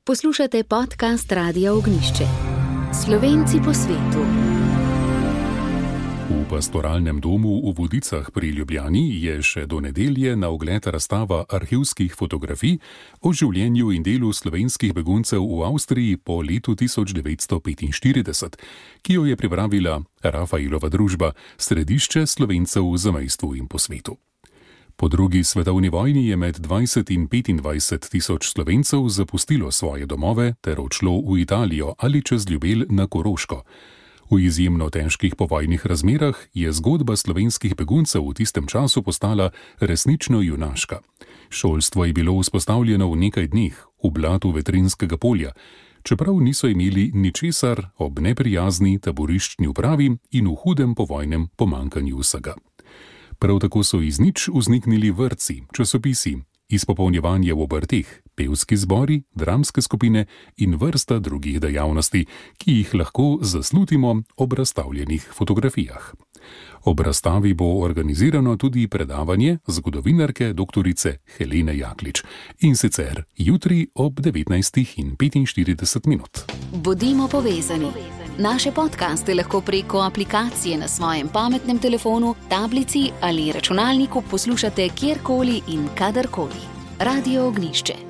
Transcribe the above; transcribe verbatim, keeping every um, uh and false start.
Poslušate podcast Radia Ognjišče. Slovenci po svetu. V pastoralnem domu v Vodicah pri Ljubljani je še do nedelje na ogled razstava arhivskih fotografij o življenju in delu slovenskih beguncev v Avstriji po letu tisoč devetsto petinštirideset, ki jo je pripravila Rafaelova družba, središče Slovencev v zamejstvu in po svetu. Po drugi svetovni vojni je med dvajset in petindvajset tisoč Slovencev zapustilo svoje domove ter odšlo v Italijo ali čez Ljubelj na Koroško. V izjemno težkih povojnih razmerah je zgodba slovenskih beguncev v tistem času postala resnično junaška. Šolstvo je bilo vzpostavljeno v nekaj dneh v blatu vetrinskega polja, čeprav niso imeli ničesar ob neprijazni taboriščni upravi in v hudem povojnem pomanjkanju vsega. Prav tako so iz nič vzniknili vrtci, časopisi, izpopolnjevanje v obrteh, pevski zbori, dramske skupine in vrsta drugih dejavnosti, ki jih lahko zaslutimo ob razstavljenih fotografijah. Ob razstavi bo organizirano tudi predavanje zgodovinarke doktorice Helene Jaklič, in sicer jutri ob devetnajstih in petinštirideset minut. Bodimo povezani. Naše podcaste lahko preko aplikacije na svojem pametnem telefonu, tablici ali računalniku poslušate kjerkoli in kadarkoli. Radio Ognjišče.